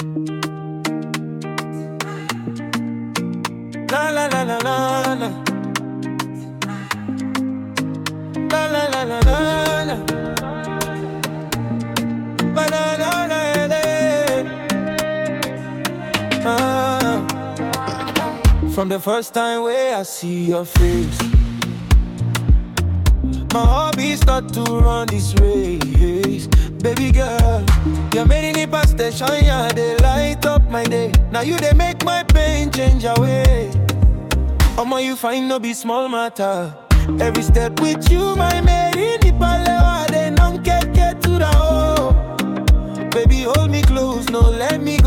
La la la la la la. La la la la la la. Banana From the first time where I see your face, my hobbies start to run this race. Baby girl, you're made in the past station, yeah, they light up my day. Now you they make my pain change away. Omo, you find no be small matter. Every step with you, my made in the palewa, they don't get to the hole. Baby, hold me close, no let me